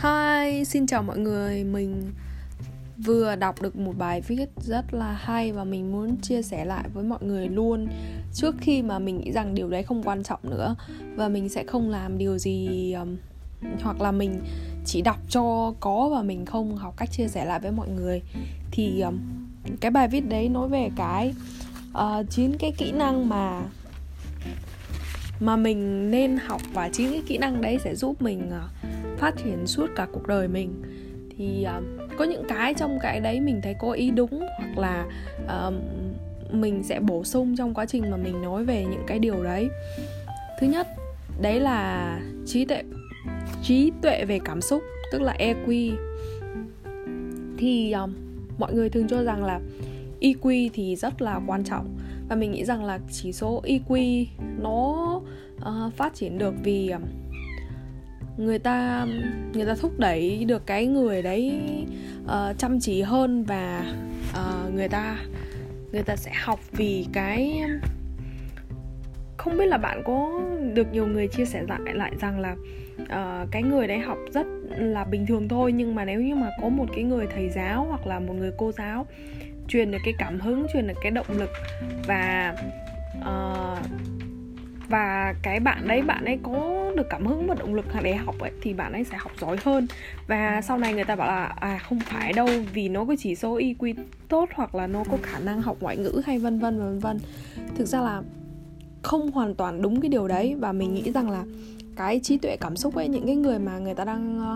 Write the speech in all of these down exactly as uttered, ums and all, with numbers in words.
Hi, xin chào mọi người. Mình vừa đọc được một bài viết rất là hay và mình muốn chia sẻ lại với mọi người luôn, trước khi mà mình nghĩ rằng điều đấy không quan trọng nữa và mình sẽ không làm điều gì um, hoặc là mình chỉ đọc cho có và mình không học cách chia sẻ lại với mọi người. Thì um, cái bài viết đấy nói về cái uh, chín cái kỹ năng mà mà mình nên học, và chín cái kỹ năng đấy sẽ giúp mình uh, phát triển suốt cả cuộc đời mình. Thì uh, có những cái trong cái đấy mình thấy có ý đúng, hoặc là uh, mình sẽ bổ sung trong quá trình mà mình nói về những cái điều đấy. Thứ nhất, đấy là trí tuệ trí tuệ về cảm xúc, tức là E Q. Thì uh, mọi người thường cho rằng là E Q thì rất là quan trọng, và mình nghĩ rằng là chỉ số E Q nó uh, phát triển được vì uh, người ta người ta thúc đẩy được cái người đấy uh, chăm chỉ hơn, và uh, người ta người ta sẽ học vì cái, không biết là bạn có được nhiều người chia sẻ lại lại rằng là uh, cái người đấy học rất là bình thường thôi, nhưng mà nếu như mà có một cái người thầy giáo hoặc là một người cô giáo truyền được cái cảm hứng, truyền được cái động lực, và uh, và cái bạn đấy bạn ấy có được cảm hứng và động lực để học ấy, thì bạn ấy sẽ học giỏi hơn. Và sau này người ta bảo là à không phải đâu, vì nó có chỉ số E Q tốt, hoặc là nó có khả năng học ngoại ngữ hay vân vân vân vân. Thực ra là không hoàn toàn đúng cái điều đấy. Và mình nghĩ rằng là cái trí tuệ cảm xúc ấy, những cái người mà người ta đang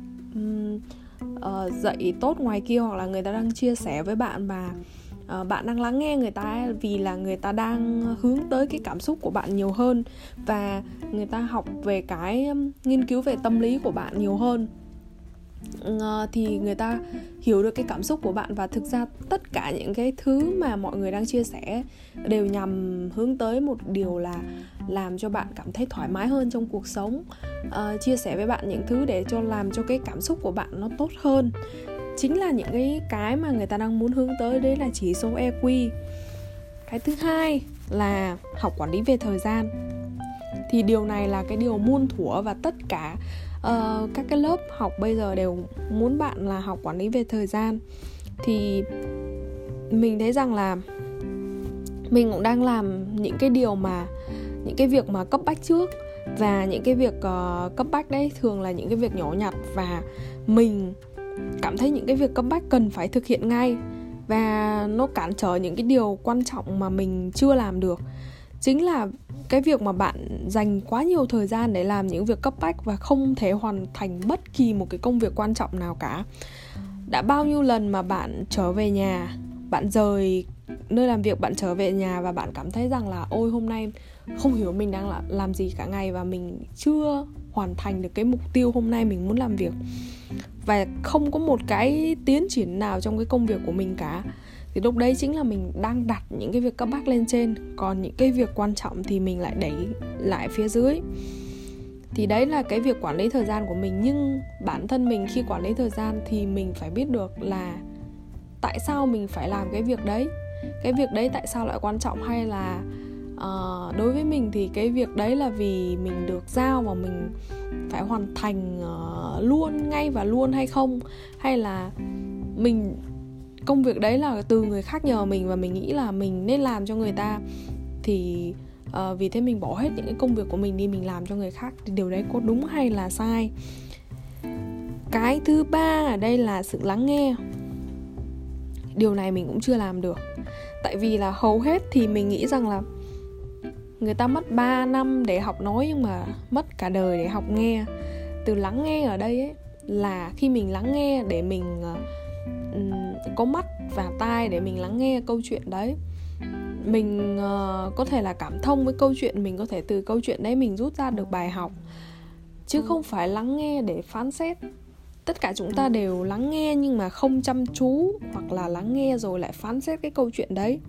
uh, uh, dạy tốt ngoài kia, hoặc là người ta đang chia sẻ với bạn và uh, bạn đang lắng nghe người ta ấy, vì là người ta đang hướng tới cái cảm xúc của bạn nhiều hơn, và người ta học về cái um, nghiên cứu về tâm lý của bạn nhiều hơn. Uh, thì người ta hiểu được cái cảm xúc của bạn. Và thực ra tất cả những cái thứ mà mọi người đang chia sẻ đều nhằm hướng tới một điều là làm cho bạn cảm thấy thoải mái hơn trong cuộc sống, uh, chia sẻ với bạn những thứ để cho làm cho cái cảm xúc của bạn nó tốt hơn. Chính là những cái cái mà người ta đang muốn hướng tới, đấy là chỉ số E Q. Cái thứ hai là học quản lý về thời gian. Thì điều này là cái điều muôn thuở, và tất cả uh, các cái lớp học bây giờ đều muốn bạn là học quản lý về thời gian. Thì mình thấy rằng là mình cũng đang làm những cái điều mà những cái việc mà cấp bách trước, và những cái việc uh, cấp bách đấy thường là những cái việc nhỏ nhặt, và mình cảm thấy những cái việc cấp bách cần phải thực hiện ngay, và nó cản trở những cái điều quan trọng mà mình chưa làm được. Chính là cái việc mà bạn dành quá nhiều thời gian để làm những việc cấp bách và không thể hoàn thành bất kỳ một cái công việc quan trọng nào cả. Đã bao nhiêu lần mà bạn trở về nhà, bạn rời nơi làm việc, bạn trở về nhà và bạn cảm thấy rằng là ôi hôm nay không hiểu mình đang làm gì cả ngày, và mình chưa hoàn thành được cái mục tiêu hôm nay mình muốn làm việc, và không có một cái tiến triển nào trong cái công việc của mình cả. Thì lúc đấy chính là mình đang đặt những cái việc cấp bách lên trên, còn những cái việc quan trọng thì mình lại đẩy lại phía dưới. Thì đấy là cái việc quản lý thời gian của mình. Nhưng bản thân mình khi quản lý thời gian thì mình phải biết được là tại sao mình phải làm cái việc đấy. Cái việc đấy tại sao lại quan trọng, hay là uh, đối với mình thì cái việc đấy là vì mình được giao và mình phải hoàn thành uh, luôn, ngay và luôn hay không, hay là mình công việc đấy là từ người khác nhờ mình và mình nghĩ là mình nên làm cho người ta, thì uh, vì thế mình bỏ hết những cái công việc của mình đi, mình làm cho người khác. Thì điều đấy có đúng hay là sai? Cái thứ ba ở đây là sự lắng nghe. Điều này mình cũng chưa làm được. Tại vì là hầu hết thì mình nghĩ rằng là người ta mất ba năm để học nói, nhưng mà mất cả đời để học nghe. Từ lắng nghe ở đây ấy, là khi mình lắng nghe để mình uh, có mắt và tai để mình lắng nghe câu chuyện đấy. Mình uh, có thể là cảm thông với câu chuyện, mình có thể từ câu chuyện đấy mình rút ra được bài học, chứ không phải lắng nghe để phán xét. Tất cả chúng ta đều lắng nghe nhưng mà không chăm chú, hoặc là lắng nghe rồi lại phán xét cái câu chuyện đấy.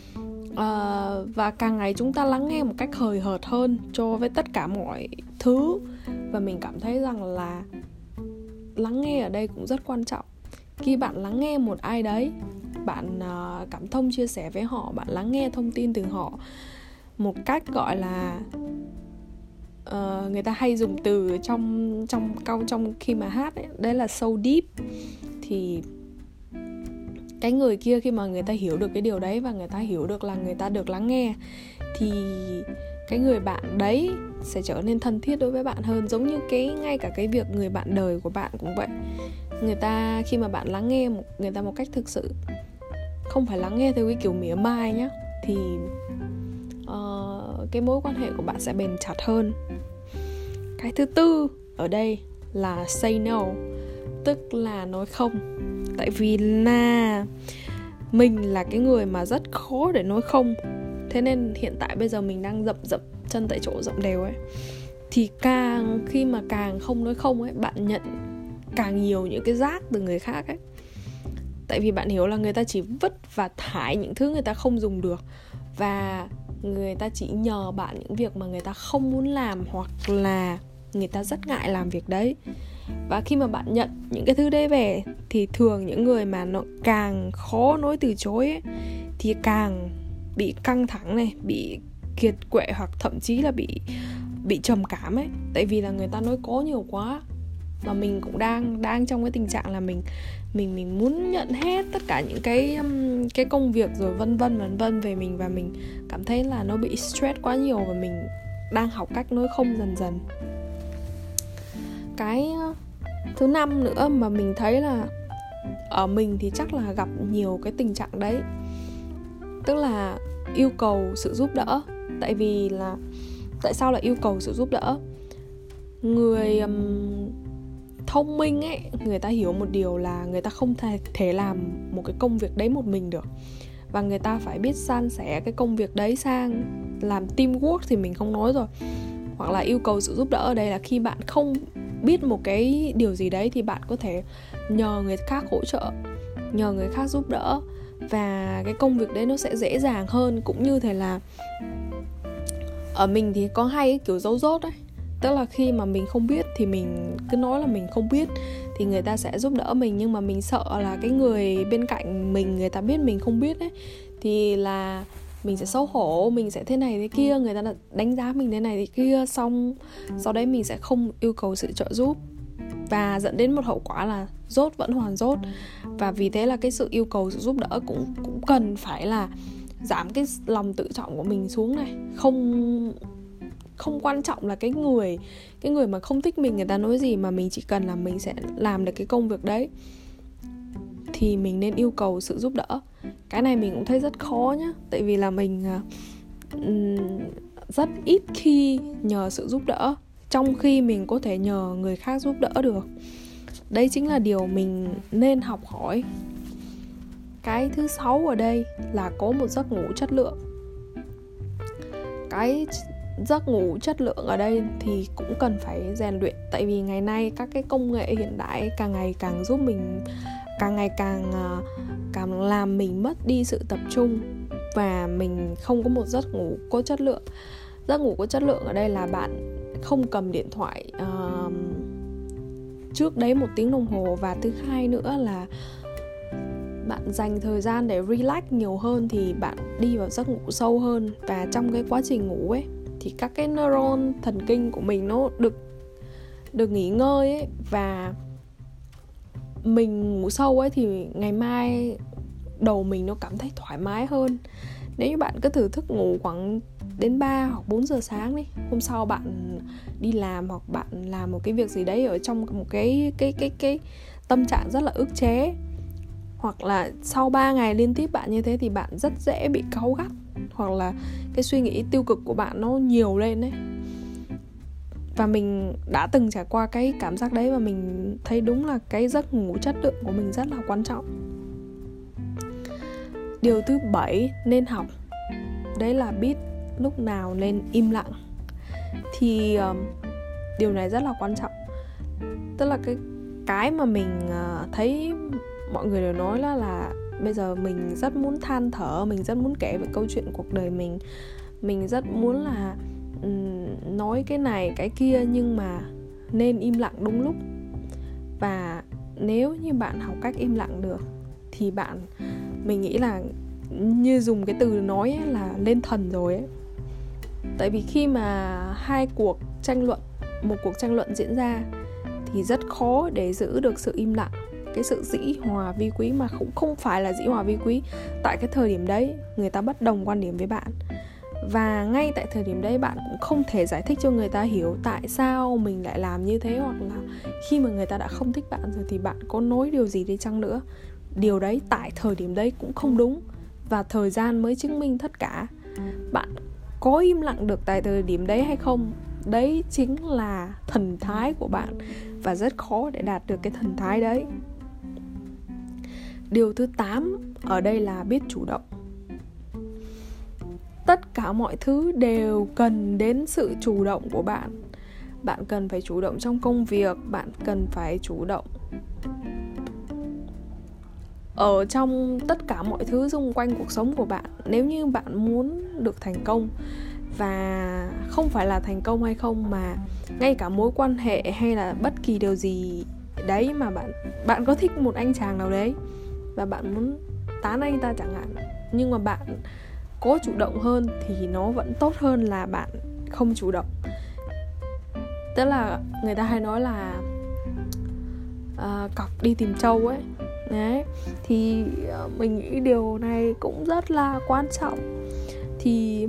à, Và càng ngày chúng ta lắng nghe một cách hời hợt hơn cho với tất cả mọi thứ. Và mình cảm thấy rằng là lắng nghe ở đây cũng rất quan trọng. Khi bạn lắng nghe một ai đấy, bạn uh, cảm thông chia sẻ với họ, bạn lắng nghe thông tin từ họ một cách gọi là uh, người ta hay dùng từ trong trong câu trong khi mà hát ấy, đấy là so deep. Thì cái người kia khi mà người ta hiểu được cái điều đấy và người ta hiểu được là người ta được lắng nghe, thì cái người bạn đấy sẽ trở nên thân thiết đối với bạn hơn. Giống như cái ngay cả cái việc người bạn đời của bạn cũng vậy. Người ta khi mà bạn lắng nghe một, người ta một cách thực sự, không phải lắng nghe theo cái kiểu mỉa mai nhá, thì uh, cái mối quan hệ của bạn sẽ bền chặt hơn. Cái thứ tư ở đây là say no, tức là nói không. Tại vì là mình là cái người mà rất khó để nói không. Thế nên hiện tại bây giờ mình đang dậm dậm chân tại chỗ, dậm đều ấy. Thì càng khi mà càng không nói không ấy, bạn nhận càng nhiều những cái rác từ người khác ấy. Tại vì bạn hiểu là người ta chỉ vứt và thải những thứ người ta không dùng được, và người ta chỉ nhờ bạn những việc mà người ta không muốn làm, hoặc là người ta rất ngại làm việc đấy. Và khi mà bạn nhận những cái thứ đấy về, thì thường những người mà nó càng khó nói từ chối ấy, thì càng bị căng thẳng này, bị kiệt quệ, hoặc thậm chí là bị bị trầm cảm ấy. Tại vì là người ta nói có nhiều quá. Và mình cũng đang đang trong cái tình trạng là mình mình mình muốn nhận hết tất cả những cái um, cái công việc rồi vân vân vân vân về mình, và mình cảm thấy là nó bị stress quá nhiều, và mình đang học cách nói không dần dần. Cái thứ năm nữa mà mình thấy là ở mình thì chắc là gặp nhiều cái tình trạng đấy, tức là yêu cầu sự giúp đỡ. Tại vì là tại sao lại yêu cầu sự giúp đỡ? Người um, thông minh ấy, người ta hiểu một điều là người ta không thể, thể làm một cái công việc đấy một mình được, và người ta phải biết san sẻ cái công việc đấy sang làm teamwork thì mình không nói rồi. Hoặc là yêu cầu sự giúp đỡ ở đây là khi bạn không biết một cái điều gì đấy thì bạn có thể nhờ người khác hỗ trợ, nhờ người khác giúp đỡ, và cái công việc đấy nó sẽ dễ dàng hơn. Cũng như thế là ở mình thì có hay cái kiểu giấu dốt ấy, tức là khi mà mình không biết thì mình cứ nói là mình không biết, thì người ta sẽ giúp đỡ mình. Nhưng mà mình sợ là cái người bên cạnh mình, người ta biết mình không biết ấy, thì là mình sẽ xấu hổ, mình sẽ thế này thế kia, người ta đánh giá mình thế này thế kia, xong sau đấy mình sẽ không yêu cầu sự trợ giúp, và dẫn đến một hậu quả là dốt vẫn hoàn dốt. Và vì thế là cái sự yêu cầu sự giúp đỡ cũng, cũng cần phải là giảm cái lòng tự trọng của mình xuống này. Không không quan trọng là cái người cái người mà không thích mình người ta nói gì, mà mình chỉ cần là mình sẽ làm được cái công việc đấy thì mình nên yêu cầu sự giúp đỡ. Cái này mình cũng thấy rất khó nhá, tại vì là mình uh, rất ít khi nhờ sự giúp đỡ, trong khi mình có thể nhờ người khác giúp đỡ được. Đấy chính là điều mình nên học hỏi. Cái thứ sáu ở đây là có một giấc ngủ chất lượng. Cái giấc ngủ chất lượng ở đây thì cũng cần phải rèn luyện. Tại vì ngày nay các cái công nghệ hiện đại càng ngày càng giúp mình, càng ngày càng càng làm mình mất đi sự tập trung, và mình không có một giấc ngủ có chất lượng. Giấc ngủ có chất lượng ở đây là bạn không cầm điện thoại uh, trước đấy một tiếng đồng hồ. Và thứ hai nữa là bạn dành thời gian để relax nhiều hơn, thì bạn đi vào giấc ngủ sâu hơn. Và trong cái quá trình ngủ ấy thì các cái neuron thần kinh của mình nó được được nghỉ ngơi ấy, và mình ngủ sâu ấy thì ngày mai đầu mình nó cảm thấy thoải mái hơn. Nếu như bạn cứ thử thức ngủ khoảng đến ba hoặc bốn giờ sáng đi, hôm sau bạn đi làm hoặc bạn làm một cái việc gì đấy ở trong một cái cái cái cái tâm trạng rất là ức chế, hoặc là sau ba ngày liên tiếp bạn như thế, thì bạn rất dễ bị cáu gắt, hoặc là cái suy nghĩ tiêu cực của bạn nó nhiều lên đấy. Và mình đã từng trải qua cái cảm giác đấy, và mình thấy đúng là cái giấc ngủ chất lượng của mình rất là quan trọng. Điều thứ bảy nên học, đấy là biết lúc nào nên im lặng. Thì uh, điều này rất là quan trọng. Tức là cái, cái mà mình uh, thấy mọi người đều nói là, là bây giờ mình rất muốn than thở, mình rất muốn kể về câu chuyện cuộc đời mình, mình rất muốn là um, nói cái này cái kia, nhưng mà nên im lặng đúng lúc. Và nếu như bạn học cách im lặng được thì bạn, mình nghĩ là như dùng cái từ nói ấy, là lên thần rồi ấy. Tại vì khi mà hai cuộc tranh luận, một cuộc tranh luận diễn ra thì rất khó để giữ được sự im lặng, cái sự dĩ hòa vi quý, mà cũng không phải là dĩ hòa vi quý. Tại cái thời điểm đấy người ta bất đồng quan điểm với bạn, và ngay tại thời điểm đấy bạn cũng không thể giải thích cho người ta hiểu tại sao mình lại làm như thế, hoặc là khi mà người ta đã không thích bạn rồi thì bạn có nói điều gì đi chăng nữa, điều đấy tại thời điểm đấy cũng không đúng, và thời gian mới chứng minh tất cả. Bạn có im lặng được tại thời điểm đấy hay không, đấy chính là thần thái của bạn, và rất khó để đạt được cái thần thái đấy. Điều thứ tám ở đây là biết chủ động. Tất cả mọi thứ đều cần đến sự chủ động của bạn. Bạn cần phải chủ động trong công việc, bạn cần phải chủ động ở trong tất cả mọi thứ xung quanh cuộc sống của bạn. Nếu như bạn muốn được thành công, và không phải là thành công hay không, mà ngay cả mối quan hệ hay là bất kỳ điều gì đấy mà bạn bạn có thích một anh chàng nào đấy và bạn muốn tán anh ta chẳng hạn, nhưng mà bạn có chủ động hơn thì nó vẫn tốt hơn là bạn không chủ động. Tức là người ta hay nói là uh, cọp đi tìm trâu ấy. Đấy, thì uh, mình nghĩ điều này cũng rất là quan trọng. Thì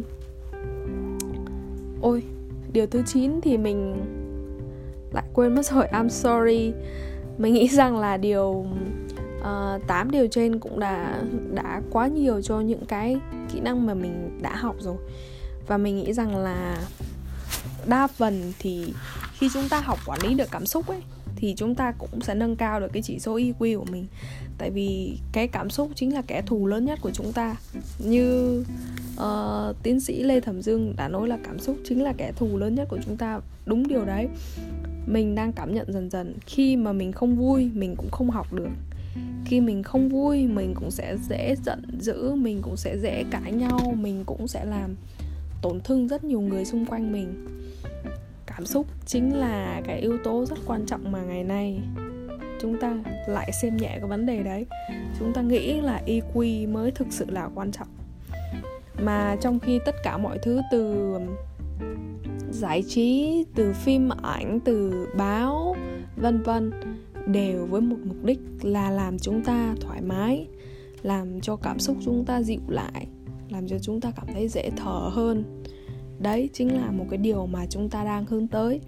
ôi, điều thứ chín thì mình lại quên mất rồi, I'm sorry. Mình nghĩ rằng là điều uh, tám điều trên cũng đã đã quá nhiều cho những cái kỹ năng mà mình đã học rồi. Và mình nghĩ rằng là đa phần thì khi chúng ta học quản lý được cảm xúc ấy, thì chúng ta cũng sẽ nâng cao được cái chỉ số i kiu của mình. Tại vì cái cảm xúc chính là kẻ thù lớn nhất của chúng ta. Như uh, tiến sĩ Lê Thẩm Dương đã nói là cảm xúc chính là kẻ thù lớn nhất của chúng ta. Đúng điều đấy. Mình đang cảm nhận dần dần, khi mà mình không vui, mình cũng không học được. Khi mình không vui, mình cũng sẽ dễ giận dữ, mình cũng sẽ dễ cãi nhau, mình cũng sẽ làm tổn thương rất nhiều người xung quanh mình. Cảm xúc chính là cái yếu tố rất quan trọng mà ngày nay chúng ta lại xem nhẹ cái vấn đề đấy. Chúng ta nghĩ là i kiu mới thực sự là quan trọng, mà trong khi tất cả mọi thứ, từ giải trí, từ phim ảnh, từ báo, vân vân, đều với một mục đích là làm chúng ta thoải mái, làm cho cảm xúc chúng ta dịu lại, làm cho chúng ta cảm thấy dễ thở hơn. Đấy chính là một cái điều mà chúng ta đang hướng tới.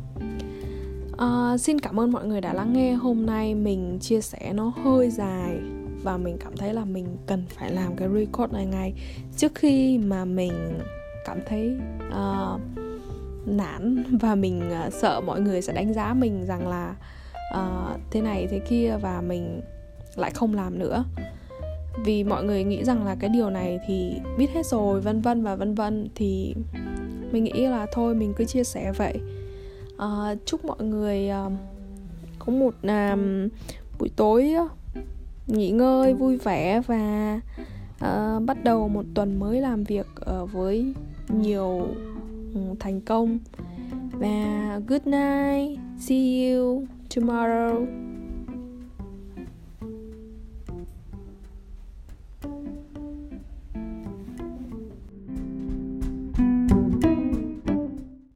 à, Xin cảm ơn mọi người đã lắng nghe. Hôm nay mình chia sẻ nó hơi dài, và mình cảm thấy là mình cần phải làm cái record này ngay trước khi mà mình cảm thấy uh, nản, và mình uh, sợ mọi người sẽ đánh giá mình rằng là uh, thế này thế kia, và mình lại không làm nữa. Vì mọi người nghĩ rằng là cái điều này thì biết hết rồi, vân vân và vân vân. Thì mình nghĩ là thôi mình cứ chia sẻ vậy. à, Chúc mọi người uh, có một uh, buổi tối uh, nghỉ ngơi vui vẻ, và uh, bắt đầu một tuần mới làm việc uh, với nhiều uh, thành công. Và good night, see you tomorrow.